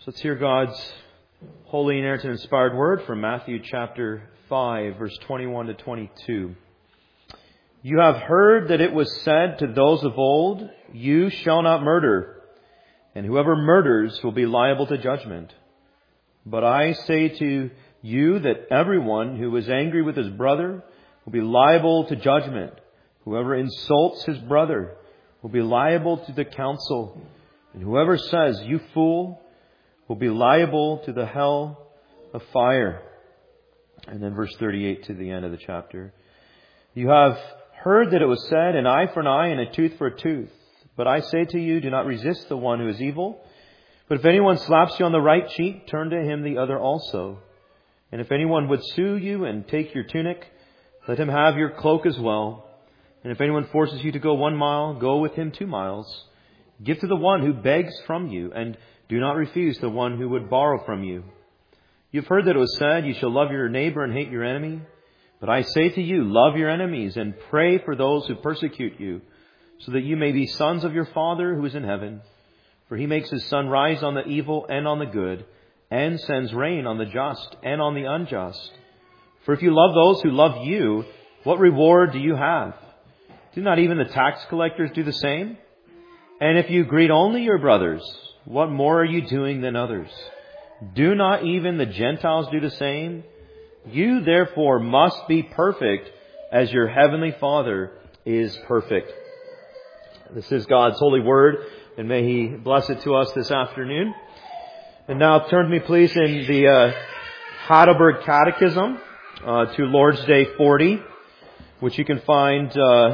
So let's hear God's holy, inerrant, and inspired word from Matthew chapter 5, verse 21 to 22. You have heard that it was said to those of old, you shall not murder, and whoever murders will be liable to judgment. But I say to you that everyone who is angry with his brother will be liable to judgment. Whoever insults his brother will be liable to the council. And whoever says, you fool, will be liable to the hell of fire. And then verse 38 to the end of the chapter. You have heard that it was said, an eye for an eye and a tooth for a tooth. But I say to you, do not resist the one who is evil. But if anyone slaps you on the right cheek, turn to him the other also. And if anyone would sue you and take your tunic, let him have your cloak as well. And if anyone forces you to go 1 mile, go with him 2 miles. Give to the one who begs from you, and do not refuse the one who would borrow from you. You've heard that it was said, you shall love your neighbor and hate your enemy. But I say to you, love your enemies and pray for those who persecute you, so that you may be sons of your Father who is in heaven. For he makes his sun rise on the evil and on the good, and sends rain on the just and on the unjust. For if you love those who love you, what reward do you have? Do not even the tax collectors do the same? And if you greet only your brothers, what more are you doing than others? Do not even the Gentiles do the same? You therefore must be perfect as your heavenly Father is perfect. This is God's holy word, and may He bless it to us this afternoon. And now turn to me please in the Heidelberg Catechism to Lord's Day 40, which you can find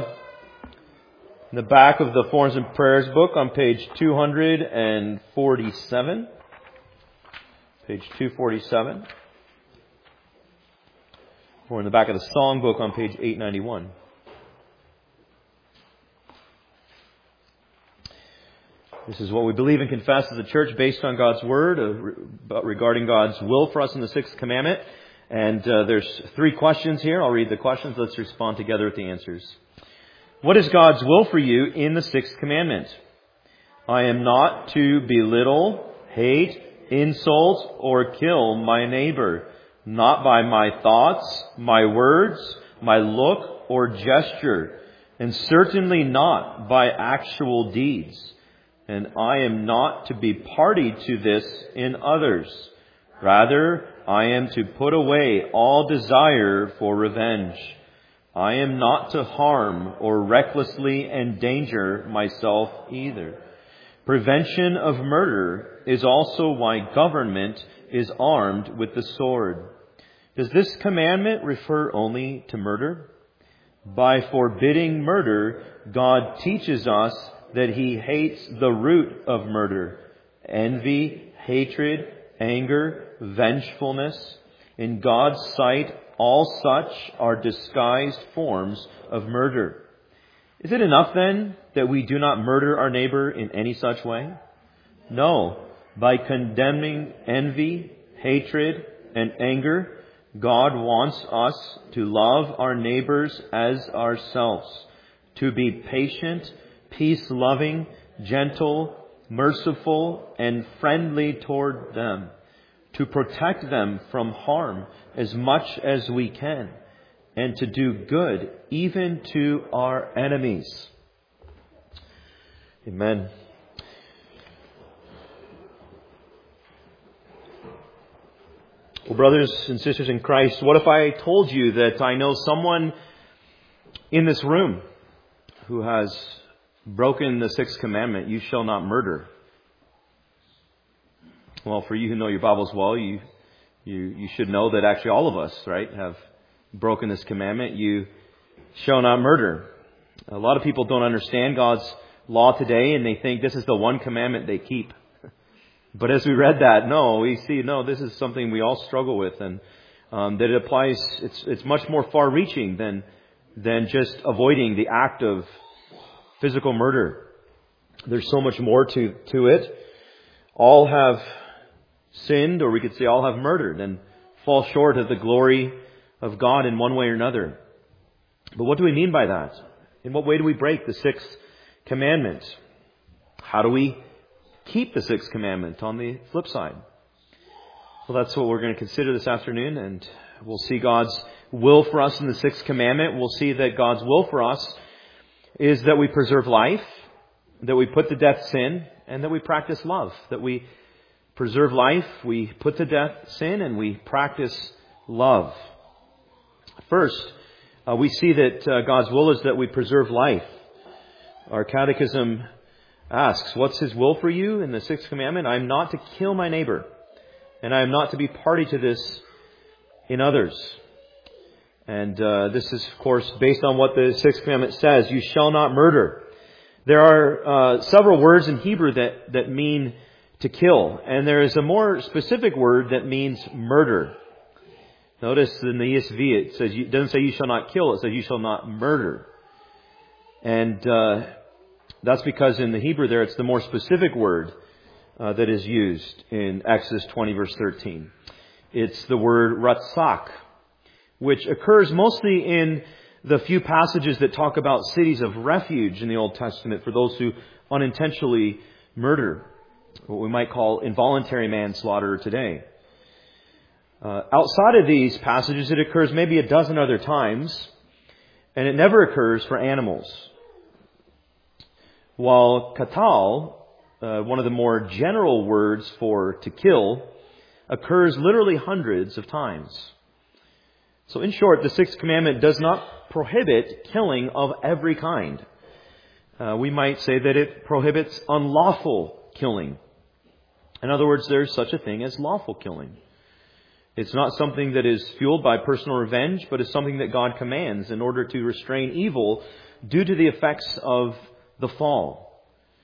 in the back of the Forms and Prayers book on page 247. Page 247. Or in the back of the Song book on page 891. This is what we believe and confess as a church based on God's Word regarding God's will for us in the Sixth Commandment. And there's 3 questions here. I'll read the questions. Let's respond together with the answers. What is God's will for you in the Sixth Commandment? I am not to belittle, hate, insult, or kill my neighbor, not by my thoughts, my words, my look, or gesture, and certainly not by actual deeds. And I am not to be party to this in others. Rather, I am to put away all desire for revenge. I am not to harm or recklessly endanger myself either. Prevention of murder is also why government is armed with the sword. Does this commandment refer only to murder? By forbidding murder, God teaches us that He hates the root of murder: envy, hatred, anger, vengefulness. In God's sight, all such are disguised forms of murder. Is it enough then that we do not murder our neighbor in any such way? No. By condemning envy, hatred, and anger, God wants us to love our neighbors as ourselves, to be patient, peace-loving, gentle, merciful, and friendly toward them, to protect them from harm as much as we can, and to do good even to our enemies. Amen. Well, brothers and sisters in Christ, what if I told you that I know someone in this room who has broken the 6th commandment, you shall not murder? Well, for you who know your Bibles well, you should know that actually all of us, right, have broken this commandment. You shall not murder. A lot of people don't understand God's law today, and they think this is the one commandment they keep. But as we read that, we see this is something we all struggle with, and that it applies. It's much more far-reaching than just avoiding the act of physical murder. There's so much more to it. All have sinned, or we could say all have murdered, and fall short of the glory of God in one way or another. But what do we mean by that? In what way do we break the 6th commandment? How do we keep the sixth commandment on the flip side? Well, that's what we're going to consider this afternoon, and we'll see God's will for us in the sixth commandment. We'll see that God's will for us is that we preserve life, that we put to death sin, and that we practice love. That we preserve life, we put to death sin, and we practice love. First, we see that God's will is that we preserve life. Our catechism asks, what's His will for you in the sixth commandment? I am not to kill my neighbor, and I am not to be party to this in others. And this is, of course, based on what the sixth commandment says. You shall not murder. There are several words in Hebrew that mean to kill. And there is a more specific word that means murder. Notice in the ESV it doesn't say you shall not kill. It says you shall not murder. And that's because in the Hebrew there it's the more specific word that is used in Exodus 20 verse 13. It's the word ratzak, which occurs mostly in the few passages that talk about cities of refuge in the Old Testament for those who unintentionally murder, what we might call involuntary manslaughter today. Outside of these passages, it occurs maybe a dozen other times, and it never occurs for animals. While katal, one of the more general words for to kill, occurs literally hundreds of times. So in short, the sixth commandment does not prohibit killing of every kind. We might say that it prohibits unlawful killing. In other words, there's such a thing as lawful killing. It's not something that is fueled by personal revenge, but is something that God commands in order to restrain evil due to the effects of the fall.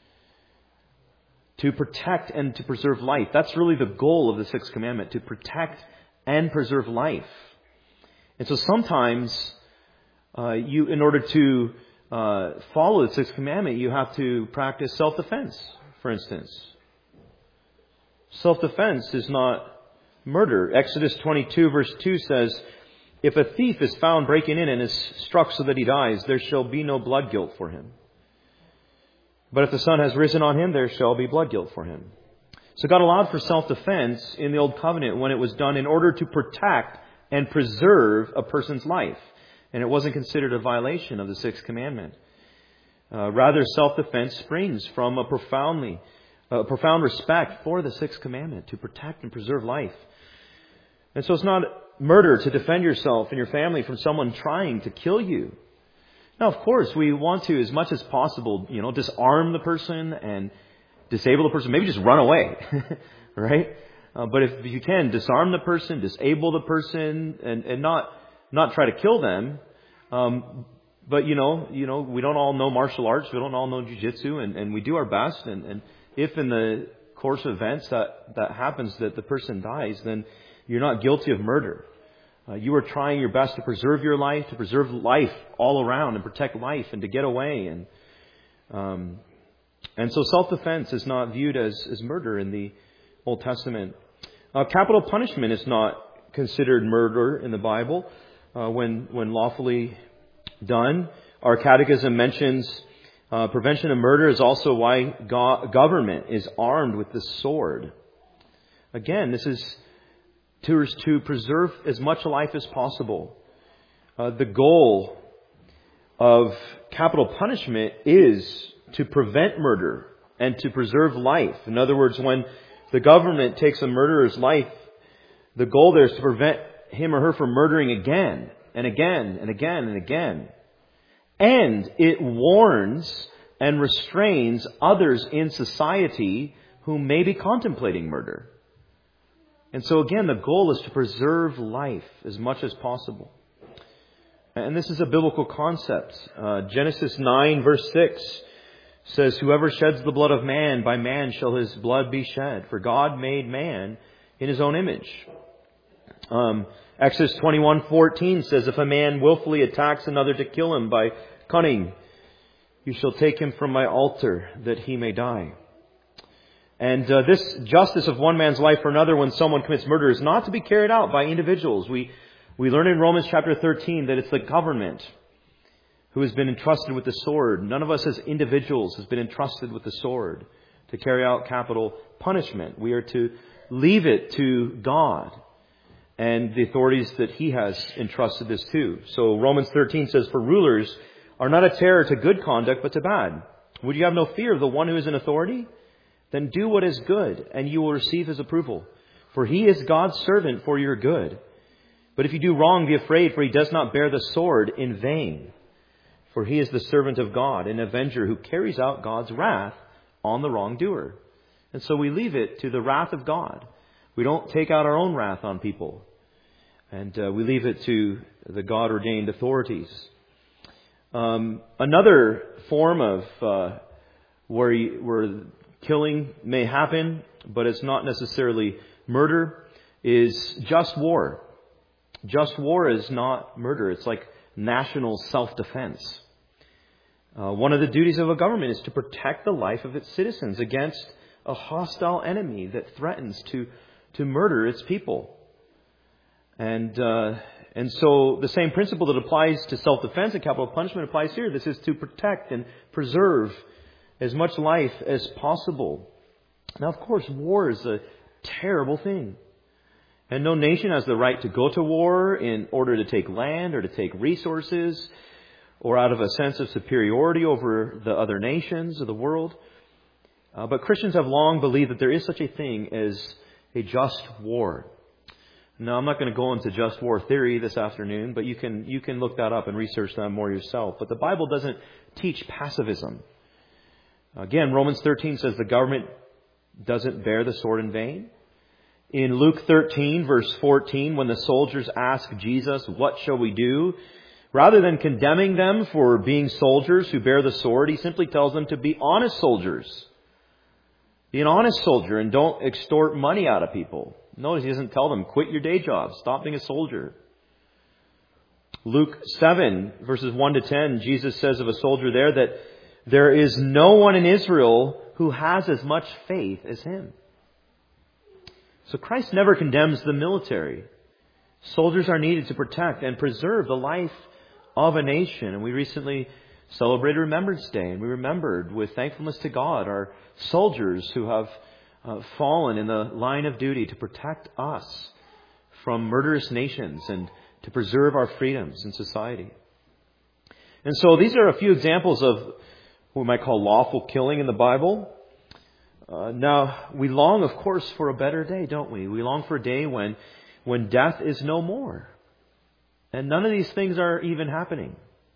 To protect and to preserve life. That's really the goal of the sixth commandment, to protect and preserve life. And so sometimes in order to follow the sixth commandment, you have to practice self-defense, for instance. Self-defense is not murder. Exodus 22 verse 2 says, if a thief is found breaking in and is struck so that he dies, there shall be no blood guilt for him. But if the sun has risen on him, there shall be blood guilt for him. So God allowed for self-defense in the Old Covenant when it was done in order to protect and preserve a person's life. And it wasn't considered a violation of the sixth commandment. Rather, self-defense springs from a profound respect for the sixth commandment, to protect and preserve life. And so it's not murder to defend yourself and your family from someone trying to kill you. Now, of course, we want to, as much as possible, disarm the person and disable the person. Maybe just run away, right? But if you can, disarm the person, disable the person, and not try to kill them. But we don't all know martial arts. We don't all know jiu-jitsu, and we do our best. And if in the course of events that happens, that the person dies, then you're not guilty of murder. You are trying your best to preserve your life, to preserve life all around, and protect life, and to get away. And so self-defense is not viewed as murder in the Old Testament. Capital punishment is not considered murder in the Bible when lawfully done. Our catechism mentions prevention of murder is also why government is armed with the sword. Again, this is to preserve as much life as possible. The goal of capital punishment is to prevent murder and to preserve life. In other words, when the government takes a murderer's life, the goal there is to prevent him or her from murdering again and again and again and again. And it warns and restrains others in society who may be contemplating murder. And so again, the goal is to preserve life as much as possible. And this is a biblical concept. Genesis 9 verse 6 says, whoever sheds the blood of man, by man shall his blood be shed. For God made man in his own image. Exodus 21:14 says, if a man willfully attacks another to kill him by cunning, you shall take him from my altar that he may die. And this justice of one man's life for another when someone commits murder is not to be carried out by individuals. We learn in Romans chapter 13 that it's the government who has been entrusted with the sword. None of us as individuals has been entrusted with the sword to carry out capital punishment. We are to leave it to God and the authorities that He has entrusted this to. So Romans 13 says, "For rulers are not a terror to good conduct, but to bad. Would you have no fear of the one who is in authority? Then do what is good, and you will receive His approval. For He is God's servant for your good. But if you do wrong, be afraid, for He does not bear the sword in vain. For He is the servant of God, an avenger who carries out God's wrath on the wrongdoer." And so we leave it to the wrath of God. We don't take out our own wrath on people. And we leave it to the God-ordained authorities. Another form of where killing may happen, but it's not necessarily murder, is just war. Just war is not murder. It's like national self-defense. One of the duties of a government is to protect the life of its citizens against a hostile enemy that threatens to murder its people. And so the same principle that applies to self-defense and capital punishment applies here. This is to protect and preserve as much life as possible. Now, of course, war is a terrible thing. And no nation has the right to go to war in order to take land or to take resources or out of a sense of superiority over the other nations of the world. But Christians have long believed that there is such a thing as a just war. Now, I'm not going to go into just war theory this afternoon, but you can look that up and research that more yourself. But the Bible doesn't teach pacifism. Again, Romans 13 says the government doesn't bear the sword in vain. In Luke 13, verse 14, when the soldiers ask Jesus, "What shall we do?" rather than condemning them for being soldiers who bear the sword, He simply tells them to be honest soldiers. Be an honest soldier and don't extort money out of people. Notice He doesn't tell them, quit your day job, stop being a soldier. Luke 7, verses 1 to 10, Jesus says of a soldier there that there is no one in Israel who has as much faith as him. So Christ never condemns the military. Soldiers are needed to protect and preserve the life of a nation. And we recently celebrated Remembrance Day, and we remembered with thankfulness to God our soldiers who have fallen in the line of duty to protect us from murderous nations and to preserve our freedoms in society. And so these are a few examples of what we might call lawful killing in the Bible. Now, we long, of course, for a better day, don't we? We long for a day when death is no more. And none of these things are even happening.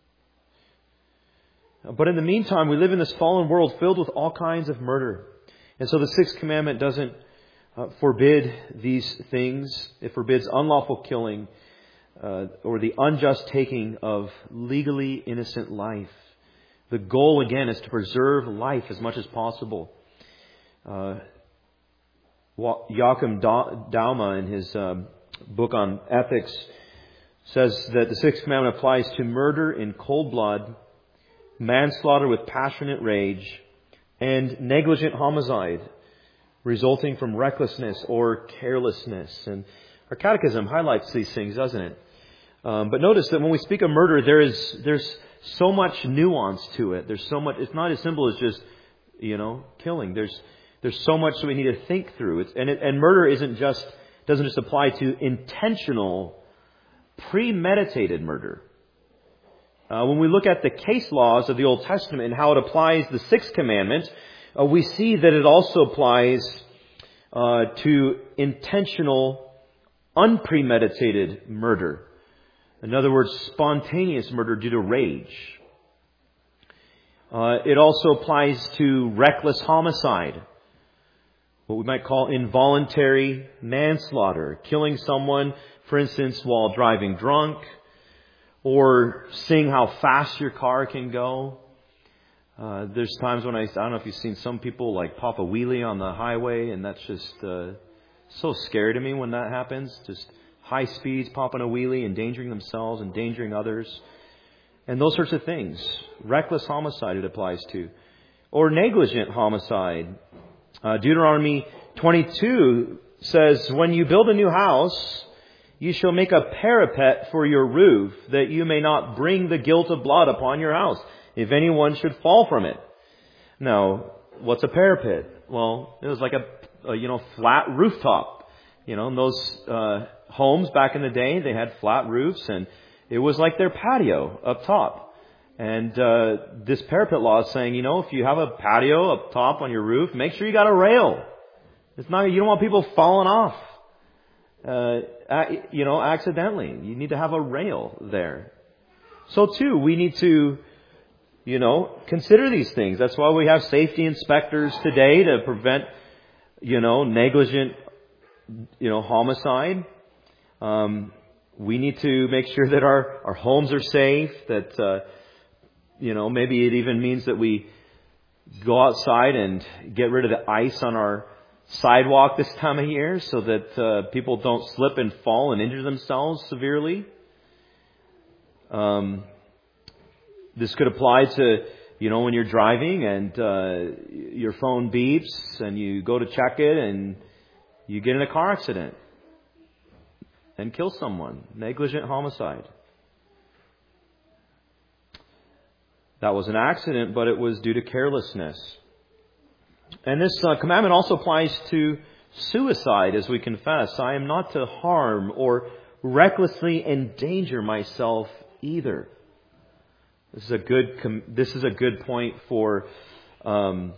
But in the meantime, we live in this fallen world filled with all kinds of murder. And so the Sixth Commandment doesn't forbid these things. It forbids unlawful killing or the unjust taking of legally innocent life. The goal, again, is to preserve life as much as possible. Joachim Dauma, in his book on ethics, says that the Sixth Commandment applies to murder in cold blood, manslaughter with passionate rage, and negligent homicide resulting from recklessness or carelessness. And our catechism highlights these things, doesn't it? But notice that when we speak of murder, there's so much nuance to it. There's so much. It's not as simple as just, killing. There's so much that we need to think through. And murder doesn't just apply to intentional, premeditated murder. When we look at the case laws of the Old Testament and how it applies the Sixth Commandment, we see that it also applies to intentional, unpremeditated murder. In other words, spontaneous murder due to rage. It also applies to reckless homicide, what we might call involuntary manslaughter, killing someone, for instance, while driving drunk, or seeing how fast your car can go. There's times when I don't know if you've seen some people like pop a wheelie on the highway, and that's just so scary to me when that happens. Just high speeds, popping a wheelie, endangering themselves, endangering others. And those sorts of things. Reckless homicide it applies to. Or negligent homicide. Deuteronomy 22 says, "When you build a new house, you shall make a parapet for your roof, that you may not bring the guilt of blood upon your house, if anyone should fall from it." Now, what's a parapet? Well, it was like a flat rooftop. In those homes back in the day, they had flat roofs, and it was like their patio up top. And this parapet law is saying, if you have a patio up top on your roof, make sure you got a rail. You don't want people falling off, accidentally. You need to have a rail there. So too, we need to, consider these things. That's why we have safety inspectors today to prevent, negligent, homicide. We need to make sure that our homes are safe, that, maybe it even means that we go outside and get rid of the ice on our sidewalk this time of year so that people don't slip and fall and injure themselves severely. This could apply to, when you're driving and your phone beeps and you go to check it and you get in a car accident and kill someone. Negligent homicide. That was an accident, but it was due to carelessness. And this commandment also applies to suicide, as we confess. I am not to harm or recklessly endanger myself either. This is a good point for, the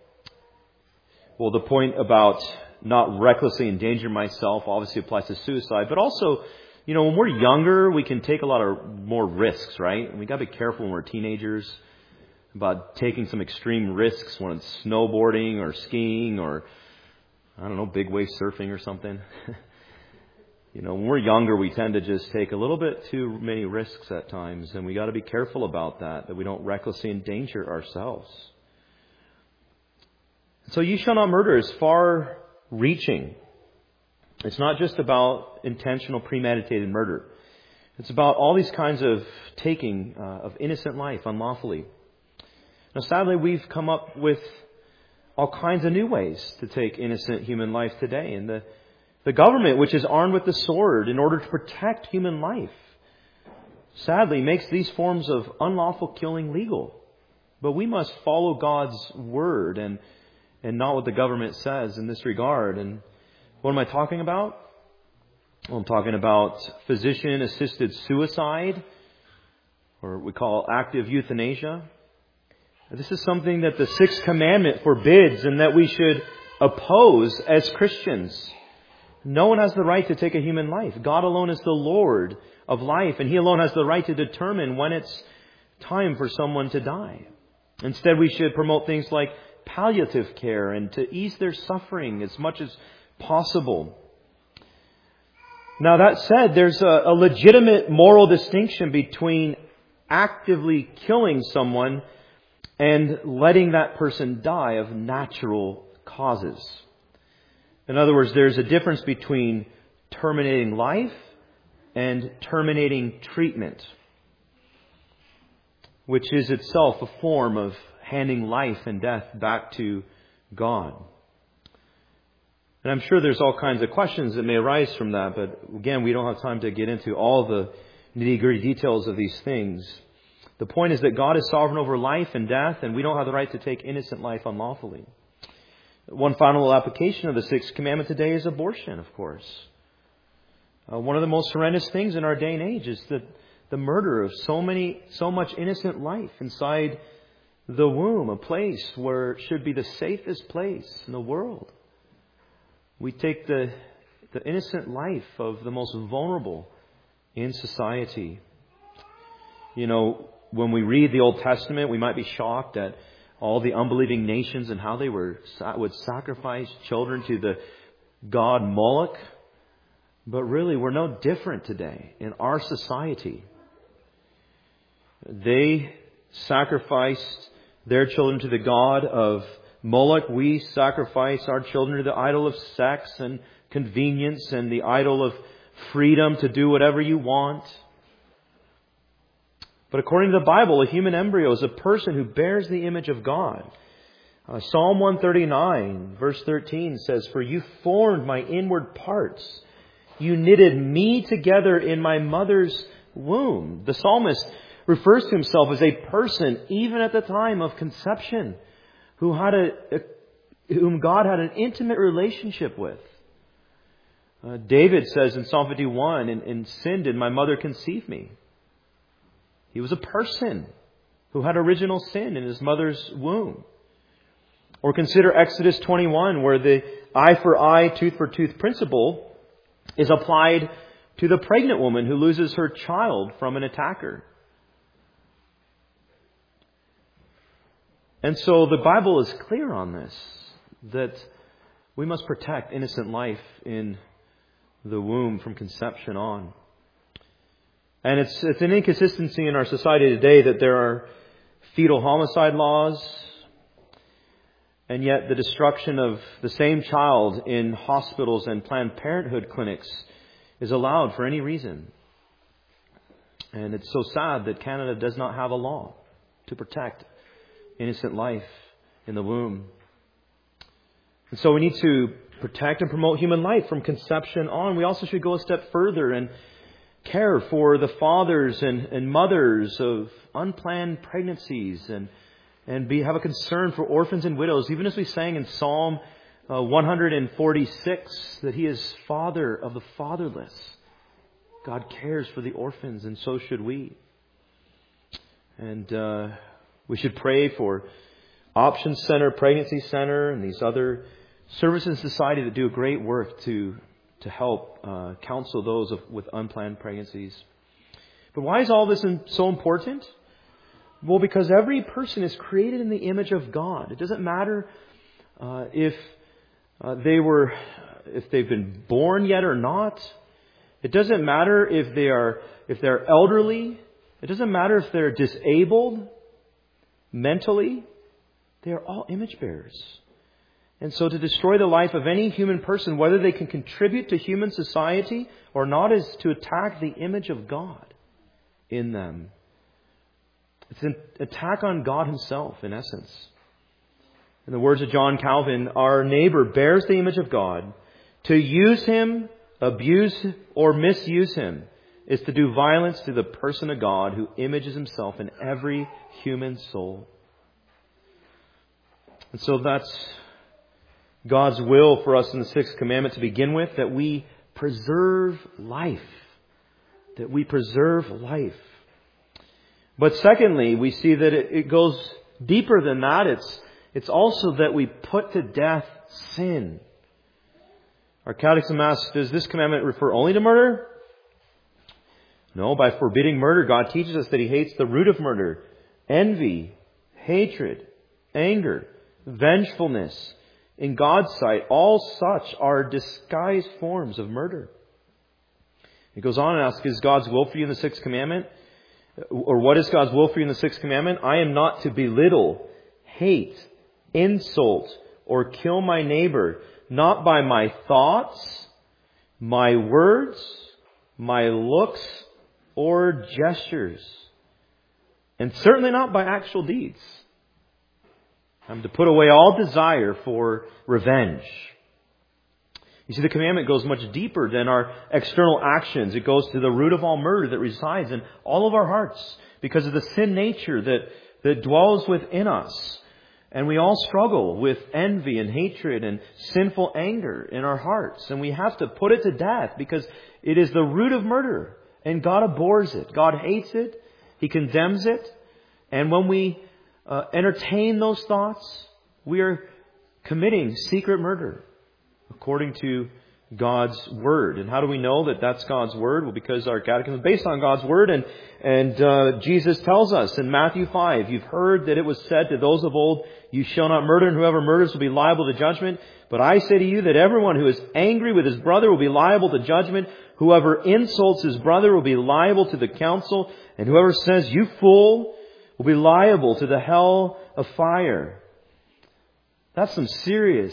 point about not recklessly endanger myself obviously applies to suicide, but also, when we're younger, we can take a lot of more risks, right? And we got to be careful when we're teenagers about taking some extreme risks when it's snowboarding or skiing or, big wave surfing or something. When we're younger, we tend to just take a little bit too many risks at times, and we got to be careful about that we don't recklessly endanger ourselves. So you shall not murder is far-reaching. It's not just about intentional, premeditated murder. It's about all these kinds of taking of innocent life unlawfully. Now, sadly, we've come up with all kinds of new ways to take innocent human life today. And the government, which is armed with the sword in order to protect human life, sadly makes these forms of unlawful killing legal. But we must follow God's word and not what the government says in this regard. And what am I talking about? Well, I'm talking about physician-assisted suicide, or we call active euthanasia. This is something that the Sixth Commandment forbids and that we should oppose as Christians. No one has the right to take a human life. God alone is the Lord of life, and He alone has the right to determine when it's time for someone to die. Instead, we should promote things like palliative care and to ease their suffering as much as possible. Now, that said, there's a legitimate moral distinction between actively killing someone and letting that person die of natural causes. In other words, there's a difference between terminating life and terminating treatment, which is itself a form of handing life and death back to God. And I'm sure there's all kinds of questions that may arise from that, but again, we don't have time to get into all the nitty-gritty details of these things. The point is that God is sovereign over life and death, and we don't have the right to take innocent life unlawfully. One final application of the Sixth Commandment today is abortion, of course. One of the most horrendous things in our day and age is the murder of so much innocent life inside the womb, a place where it should be the safest place in the world. We take the innocent life of the most vulnerable in society. When we read the Old Testament, we might be shocked at all the unbelieving nations and how they would sacrifice children to the god Moloch. But really, we're no different today in our society. They sacrificed their children to the god of Moloch. We sacrifice our children to the idol of sex and convenience and the idol of freedom to do whatever you want. But according to the Bible, a human embryo is a person who bears the image of God. Psalm 139, verse 13 says, "For you formed my inward parts. You knitted me together in my mother's womb." The psalmist refers to himself as a person even at the time of conception. whom God had an intimate relationship with. David says in Psalm 51, in sin did my mother conceive me. He was a person who had original sin in his mother's womb. Or consider Exodus 21, where the eye for eye, tooth for tooth principle is applied to the pregnant woman who loses her child from an attacker. And so the Bible is clear on this, that we must protect innocent life in the womb from conception on. And it's an inconsistency in our society today that there are fetal homicide laws, and yet the destruction of the same child in hospitals and Planned Parenthood clinics is allowed for any reason. And it's so sad that Canada does not have a law to protect innocent life in the womb. And so we need to protect and promote human life from conception on. We also should go a step further and care for the fathers and mothers of unplanned pregnancies and have a concern for orphans and widows. Even as we sang in Psalm 146, that He is Father of the fatherless. God cares for the orphans, and so should we. And we should pray for Option Center, Pregnancy Center, and these other services in society that do great work to help counsel those with unplanned pregnancies. But why is all this so important? Well, because every person is created in the image of God. It doesn't matter if they've been born yet or not. It doesn't matter if they're elderly. It doesn't matter if they're disabled mentally. They are all image bearers. And so to destroy the life of any human person, whether they can contribute to human society or not, is to attack the image of God in them. It's an attack on God Himself, in essence. In the words of John Calvin, our neighbor bears the image of God. To use him, abuse or misuse him is to do violence to the person of God who images Himself in every human soul. And so that's God's will for us in the sixth commandment to begin with, that we preserve life. That we preserve life. But secondly, we see that it goes deeper than that. It's also that we put to death sin. Our Catechism asks, does this commandment refer only to murder? No, by forbidding murder, God teaches us that He hates the root of murder: envy, hatred, anger, vengefulness. In God's sight, all such are disguised forms of murder. He goes on and asks, is God's will for you in the sixth commandment? Or what is God's will for you in the sixth commandment? I am not to belittle, hate, insult, or kill my neighbor, not by my thoughts, my words, my looks, or gestures. And certainly not by actual deeds. I'm to put away all desire for revenge. You see, the commandment goes much deeper than our external actions. It goes to the root of all murder that resides in all of our hearts because of the sin nature that dwells within us. And we all struggle with envy and hatred and sinful anger in our hearts. And we have to put it to death because it is the root of murder. And God abhors it. God hates it. He condemns it. And when we entertain those thoughts, we are committing secret murder according to God's Word. And how do we know that that's God's Word? Well, because our catechism is based on God's Word. And Jesus tells us in Matthew 5, you've heard that it was said to those of old, you shall not murder, and whoever murders will be liable to judgment. But I say to you that everyone who is angry with his brother will be liable to judgment. Whoever insults his brother will be liable to the council. And whoever says, you fool, will be liable to the hell of fire. That's serious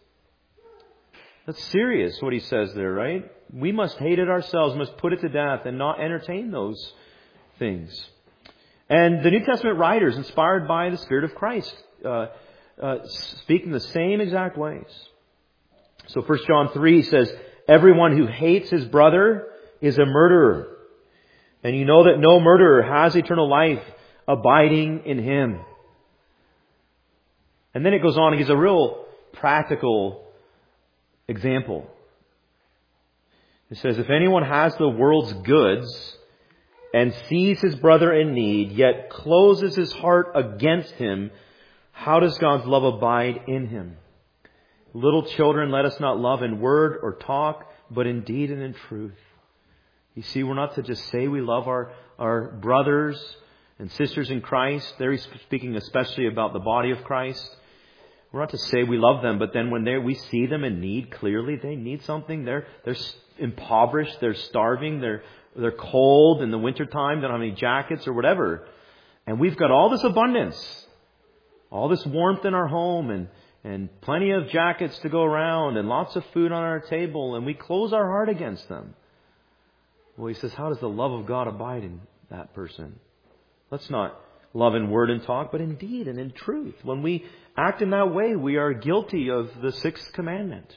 what he says there, right? We must hate it ourselves, must put it to death and not entertain those things. And the New Testament writers, inspired by the Spirit of Christ, speak in the same exact ways. So 1 John 3 says, everyone who hates his brother is a murderer. And you know that no murderer has eternal life abiding in him. And then it goes on and gives a real practical example. It says, if anyone has the world's goods and sees his brother in need, yet closes his heart against him, how does God's love abide in him? Little children, let us not love in word or talk, but in deed and in truth. You see, we're not to just say we love our brothers and sisters in Christ. There he's speaking especially about the body of Christ. We're not to say we love them, but then when we see them in need, clearly they need something. They're impoverished, they're starving, they're cold in the wintertime, they don't have any jackets or whatever. And we've got all this abundance, all this warmth in our home and plenty of jackets to go around and lots of food on our table, and we close our heart against them. Well, he says, how does the love of God abide in that person? Let's not love in word and talk, but in deed and in truth. When we act in that way, we are guilty of the sixth commandment.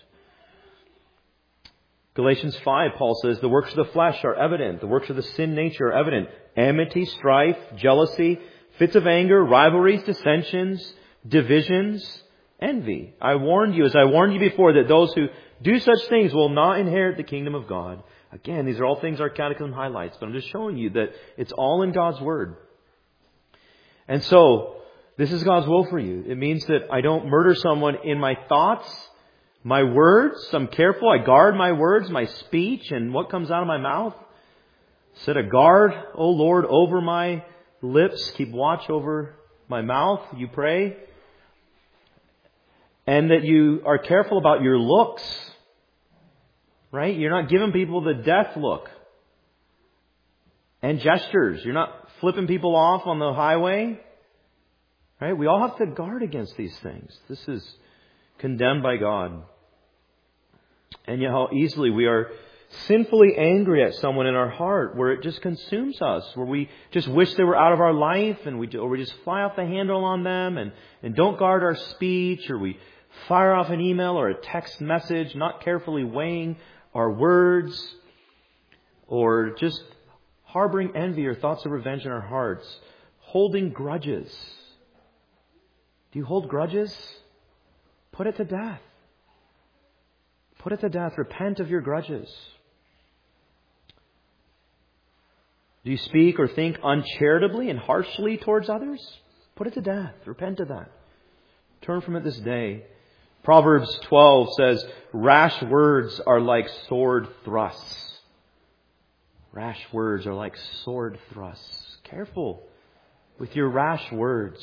Galatians 5, Paul says, the works of the flesh are evident. The works of the sin nature are evident. Enmity, strife, jealousy, fits of anger, rivalries, dissensions, divisions, envy. I warned you, as I warned you before, that those who do such things will not inherit the kingdom of God. Again, these are all things our catechism highlights, but I'm just showing you that it's all in God's Word. And so, this is God's will for you. It means that I don't murder someone in my thoughts, my words. I'm careful. I guard my words, my speech, and what comes out of my mouth. Set a guard, O Lord, over my lips. Keep watch over my mouth, you pray. And that you are careful about your looks. Right? You're not giving people the death look. And gestures. You're not flipping people off on the highway. Right? We all have to guard against these things. This is condemned by God. And yet how easily we are sinfully angry at someone in our heart, where it just consumes us, where we just wish they were out of our life, and we just fly off the handle on them and don't guard our speech, or we fire off an email or a text message, not carefully weighing our words, or just harboring envy or thoughts of revenge in our hearts, holding grudges. Do you hold grudges? Put it to death. Put it to death. Repent of your grudges. Do you speak or think uncharitably and harshly towards others? Put it to death. Repent of that. Turn from it this day. Proverbs 12 says, rash words are like sword thrusts. Rash words are like sword thrusts. Careful with your rash words.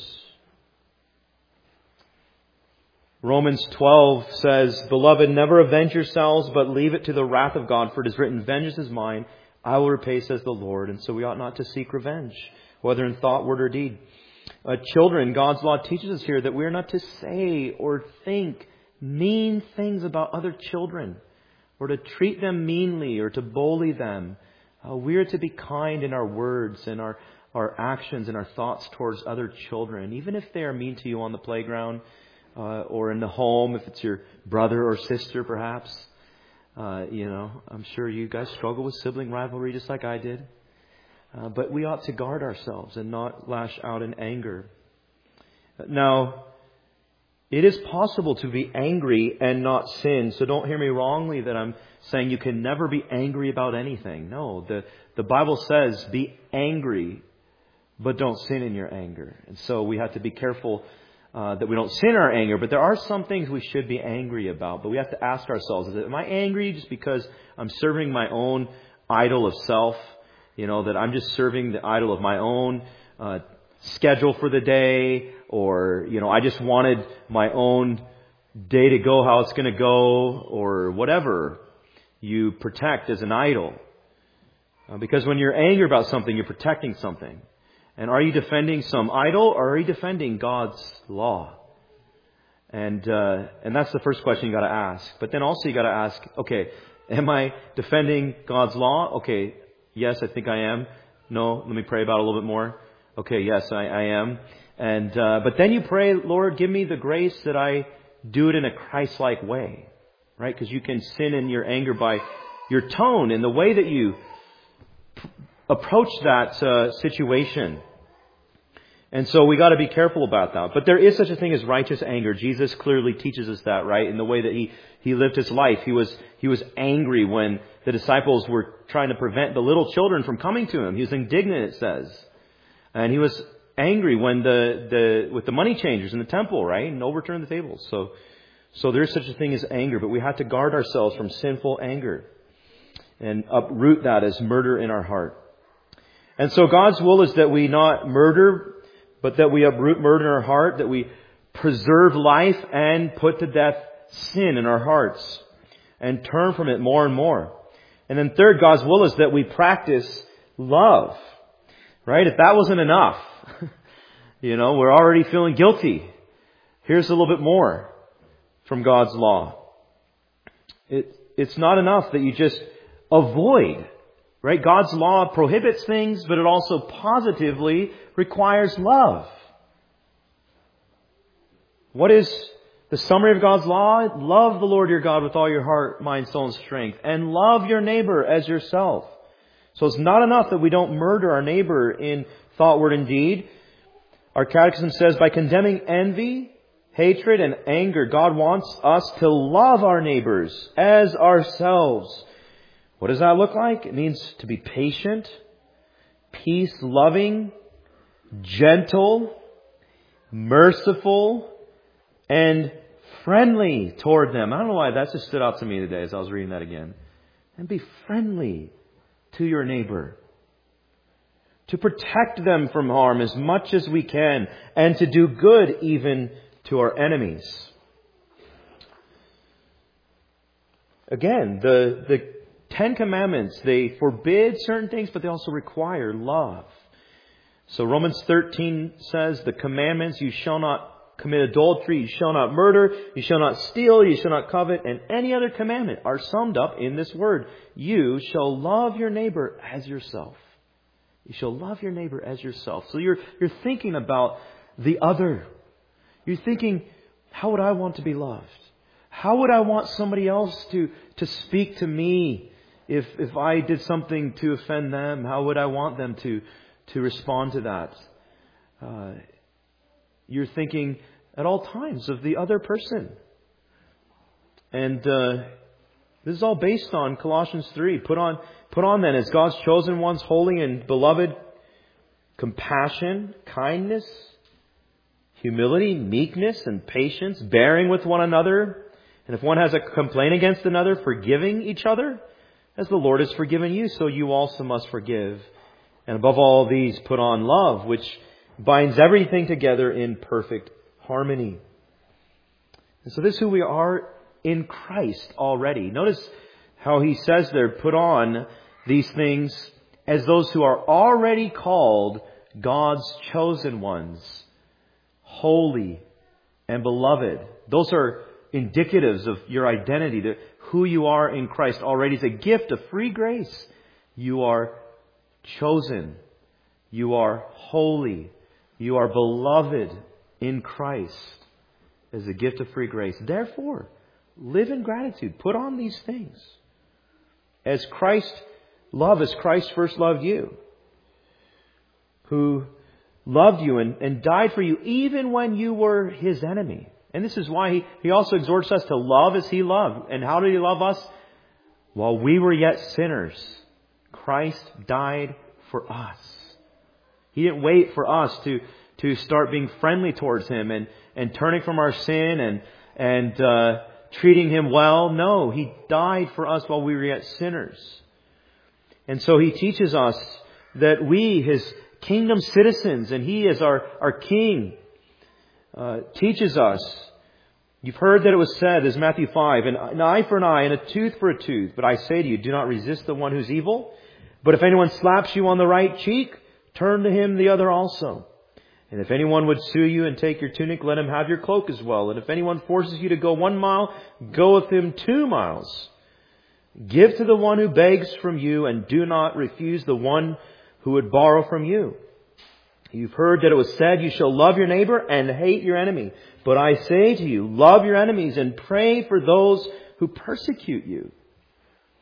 Romans 12 says, beloved, never avenge yourselves, but leave it to the wrath of God, for it is written, vengeance is mine, I will repay, says the Lord. And so we ought not to seek revenge, whether in thought, word, or deed. Children, God's law teaches us here that we are not to say or think mean things about other children, or to treat them meanly, or to bully them. We are to be kind in our words and our actions and our thoughts towards other children, even if they are mean to you on the playground, or in the home, if it's your brother or sister, perhaps. I'm sure you guys struggle with sibling rivalry just like I did. But we ought to guard ourselves and not lash out in anger. Now, it is possible to be angry and not sin. So don't hear me wrongly that I'm saying you can never be angry about anything. No, the Bible says be angry, but don't sin in your anger. And so we have to be careful that we don't sin in our anger. But there are some things we should be angry about. But we have to ask ourselves, am I angry just because I'm serving my own idol of self? That I'm just serving the idol of my own schedule for the day, or, I just wanted my own day to go how it's going to go, or whatever you protect as an idol. Because when you're angry about something, you're protecting something. And are you defending some idol, or are you defending God's law? And that's the first question you got to ask. But then also you got to ask, okay, am I defending God's law? Okay, yes, I think I am. No, let me pray about it a little bit more. Okay, yes, I am. And but then you pray, Lord, give me the grace that I do it in a Christ-like way, right? Because you can sin in your anger by your tone and the way that you approach that situation. And so we got to be careful about that. But there is such a thing as righteous anger. Jesus clearly teaches us that, right? In the way that he lived his life. He was angry when the disciples were trying to prevent the little children from coming to him. He was indignant, it says. And he was angry when with the money changers in the temple, right? And overturned the tables. So there's such a thing as anger, but we have to guard ourselves from sinful anger and uproot that as murder in our heart. And so God's will is that we not murder, but that we uproot murder in our heart, that we preserve life and put to death sin in our hearts and turn from it more and more. And then third, God's will is that we practice love. Right? If that wasn't enough, we're already feeling guilty. Here's a little bit more from God's law. It's not enough that you just avoid. Right? God's law prohibits things, but it also positively requires love. What is the summary of God's law? Love the Lord your God with all your heart, mind, soul, and strength. And love your neighbor as yourself. So it's not enough that we don't murder our neighbor in thought, word, and deed. Our catechism says by condemning envy, hatred, and anger, God wants us to love our neighbors as ourselves. What does that look like? It means to be patient, peace-loving, gentle, merciful, and friendly toward them. I don't know why that just stood out to me today as I was reading that again. And be friendly to your neighbor. To protect them from harm as much as we can. And to do good even to our enemies. Again, the Ten Commandments, they forbid certain things, but they also require love. So Romans 13 says, the commandments, you shall not commit adultery, you shall not murder, you shall not steal, you shall not covet, and any other commandment are summed up in this word. You shall love your neighbor as yourself. You shall love your neighbor as yourself. So you're thinking about the other. You're thinking, how would I want to be loved? How would I want somebody else to speak to me if I did something to offend them? How would I want them to respond to that? You're thinking at all times of the other person. And this is all based on Colossians 3. Put on then as God's chosen ones, holy and beloved, compassion, kindness, humility, meekness, and patience, bearing with one another. And if one has a complaint against another, forgiving each other, as the Lord has forgiven you, so you also must forgive. And above all these, put on love, which binds everything together in perfect harmony. And so this is who we are in Christ already. Notice how he says there, put on these things as those who are already called God's chosen ones, holy and beloved. Those are indicatives of your identity, who you are in Christ already. It's a gift of free grace. You are chosen. You are holy. You are beloved in Christ as a gift of free grace. Therefore, live in gratitude. Put on these things. As Christ first loved you, who loved you and died for you even when you were his enemy. And this is why he also exhorts us to love as he loved. And how did he love us? While we were yet sinners, Christ died for us. He didn't wait for us to start being friendly towards him and turning from our sin and treating him well. No, he died for us while we were yet sinners. And so he teaches us that we, his kingdom citizens, and he is our king, teaches us. You've heard that it was said, as Matthew 5, an eye for an eye and a tooth for a tooth. But I say to you, do not resist the one who's evil. But if anyone slaps you on the right cheek, turn to him the other also. And if anyone would sue you and take your tunic, let him have your cloak as well. And if anyone forces you to go 1 mile, go with him 2 miles. Give to the one who begs from you, and do not refuse the one who would borrow from you. You've heard that it was said, you shall love your neighbor and hate your enemy. But I say to you, love your enemies and pray for those who persecute you.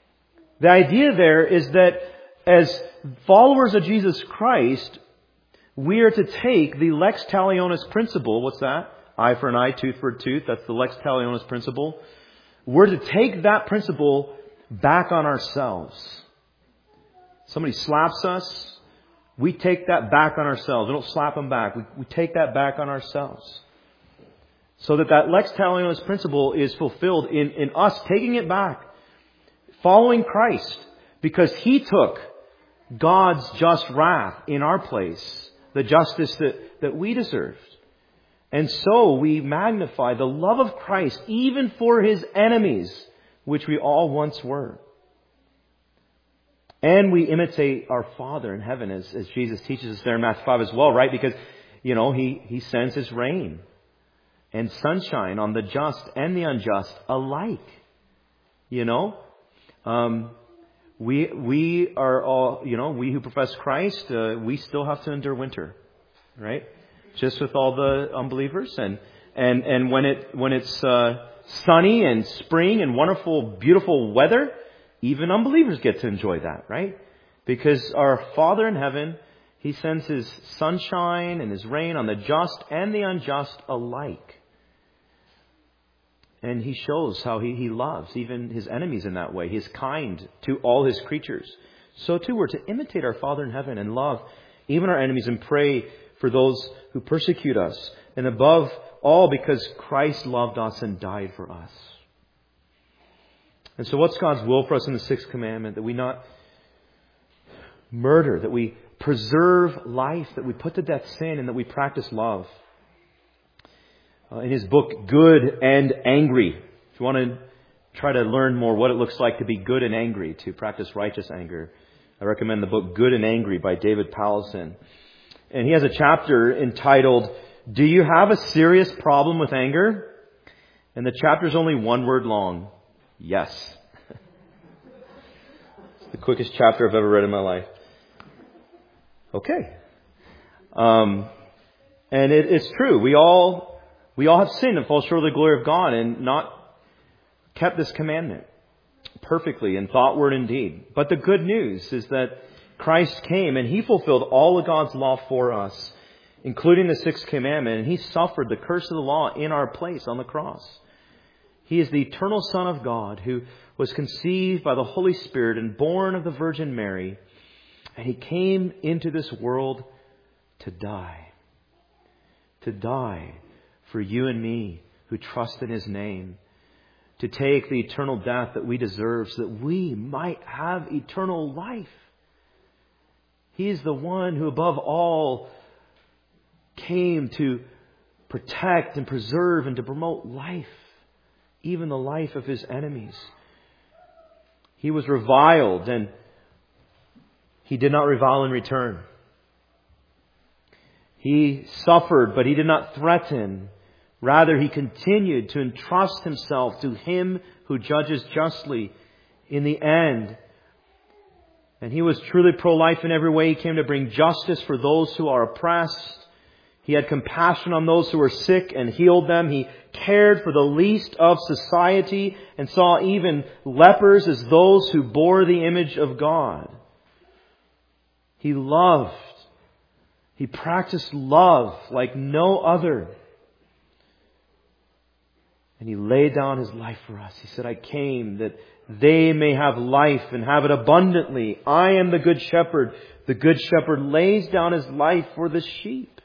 The idea there is that as followers of Jesus Christ, we are to take the lex talionis principle. What's that? Eye for an eye, tooth for a tooth. That's the lex talionis principle. We're to take that principle back on ourselves. Somebody slaps us, we take that back on ourselves. We don't slap them back. We take that back on ourselves. So that lex talionis principle is fulfilled in us taking it back, following Christ, because He took God's just wrath in our place, the justice that we deserved. And so we magnify the love of Christ even for His enemies, which we all once were. And we imitate our Father in heaven, as Jesus teaches us there in Matthew 5 as well, right? Because, He sends His rain and sunshine on the just and the unjust alike. We are all, we who profess Christ, we still have to endure winter, right? Just with all the unbelievers, and when it's sunny and spring and wonderful, beautiful weather, even unbelievers get to enjoy that, right? Because our Father in heaven, He sends His sunshine and His rain on the just and the unjust alike. And He shows how He loves even His enemies in that way. He is kind to all His creatures. So too, we're to imitate our Father in heaven and love even our enemies and pray for those who persecute us. And above all, because Christ loved us and died for us. And so what's God's will for us in the sixth commandment? That we not murder, that we preserve life, that we put to death sin, and that we practice love. In his book, Good and Angry, if you want to try to learn more what it looks like to be good and angry, to practice righteous anger, I recommend the book Good and Angry by David Powlison. And he has a chapter entitled, Do You Have a Serious Problem with Anger? And the chapter is only one word long. Yes. It's the quickest chapter I've ever read in my life. Okay. And it's true. We all have sinned and fall short of the glory of God and not kept this commandment perfectly in thought, word, and deed. But the good news is that Christ came and He fulfilled all of God's law for us, including the sixth commandment, and He suffered the curse of the law in our place on the cross. He is the eternal Son of God who was conceived by the Holy Spirit and born of the Virgin Mary, and He came into this world to die for you and me who trust in His name, to take the eternal death that we deserve so that we might have eternal life. He is the one who above all came to protect and preserve and to promote life, even the life of His enemies. He was reviled and He did not revile in return. He suffered, but He did not threaten. Rather, He continued to entrust Himself to Him who judges justly in the end. And He was truly pro-life in every way. He came to bring justice for those who are oppressed. He had compassion on those who were sick and healed them. He cared for the least of society and saw even lepers as those who bore the image of God. He loved. He practiced love like no other. And He laid down His life for us. He said, I came that they may have life and have it abundantly. I am the good shepherd. The good shepherd lays down his life for the sheep.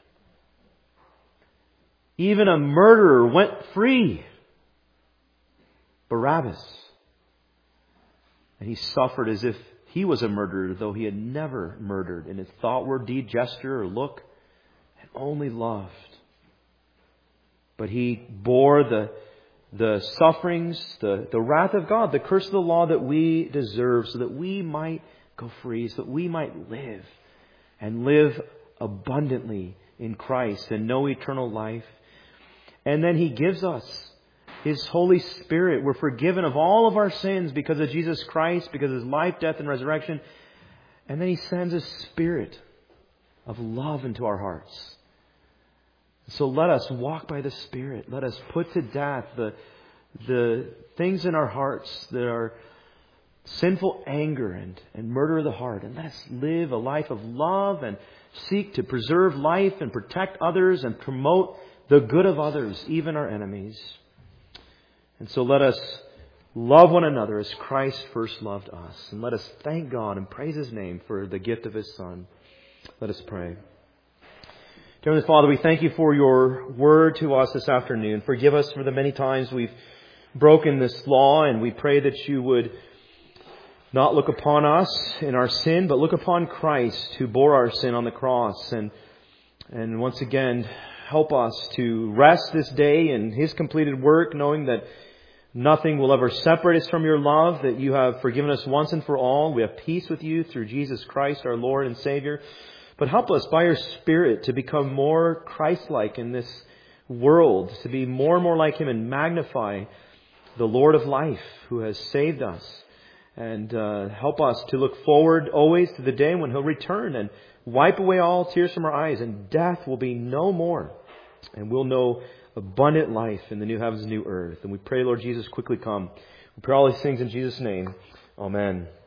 Even a murderer went free. Barabbas. And He suffered as if he was a murderer, though he had never murdered in his thought, word, deed, gesture, or look, and only loved. But He bore the sufferings, the wrath of God, the curse of the law that we deserve, so that we might go free, so that we might live and live abundantly in Christ and know eternal life. And then He gives us His Holy Spirit. We're forgiven of all of our sins because of Jesus Christ, because of His life, death, and resurrection. And then He sends His Spirit of love into our hearts. So let us walk by the Spirit. Let us put to death the things in our hearts that are sinful anger and murder of the heart. And let us live a life of love and seek to preserve life and protect others and promote the good of others, even our enemies. And so let us love one another as Christ first loved us. And let us thank God and praise His name for the gift of His Son. Let us pray. Dear Heavenly Father, we thank You for Your word to us this afternoon. Forgive us for the many times we've broken this law, and we pray that You would not look upon us in our sin, but look upon Christ who bore our sin on the cross. And once again, help us to rest this day in His completed work, knowing that nothing will ever separate us from Your love, that You have forgiven us once and for all. We have peace with You through Jesus Christ, our Lord and Savior. But help us by Your Spirit to become more Christ-like in this world, to be more and more like Him and magnify the Lord of life who has saved us. And help us to look forward always to the day when He'll return and wipe away all tears from our eyes, and death will be no more. And we'll know abundant life in the new heavens and new earth. And we pray, Lord Jesus, quickly come. We pray all these things in Jesus' name. Amen.